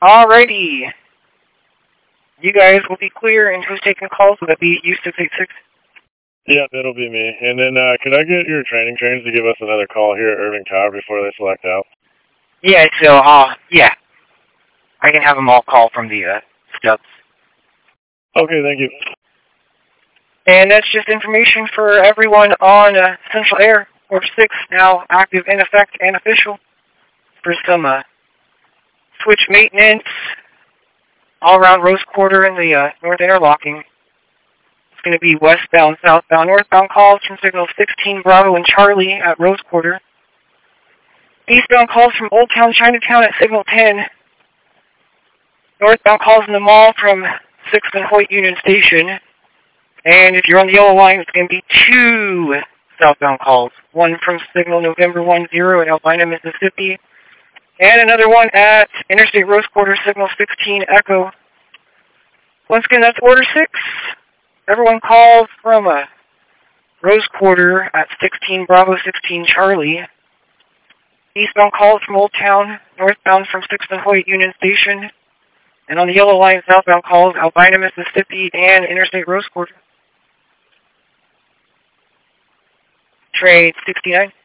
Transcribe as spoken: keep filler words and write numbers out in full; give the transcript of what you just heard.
Alrighty. You guys will be clear, and who's taking calls? Will that be you six eight six? Yeah, that'll be me. And then, uh, could I get your training trains to give us another call here at Irving Tower before they select out? Yeah, so, uh, yeah. I can have them all call from the, uh, stubs. Okay, thank you. And that's just information for everyone on, uh, Central Air. Order six, now active, in effect, and official. For some, uh, switch maintenance all around Rose Quarter and the, uh, North Interlocking. It's going to be westbound, southbound, northbound calls from signal sixteen Bravo and Charlie at Rose Quarter. Eastbound calls from Old Town Chinatown at signal ten. Northbound calls in the mall from sixth and Hoyt Union Station. And if you're on the yellow line, it's going to be two southbound calls. One from signal November one zero at Albina, Mississippi. And another one at Interstate Rose Quarter, signal sixteen Echo. Once again, that's order six. Everyone calls from uh, Rose Quarter at sixteen Bravo, sixteen Charlie. Eastbound calls from Old Town, northbound from sixth and Hoyt Union Station. And on the yellow line, southbound calls Albina, Mississippi, and Interstate Rose Quarter. Trade sixty-nine.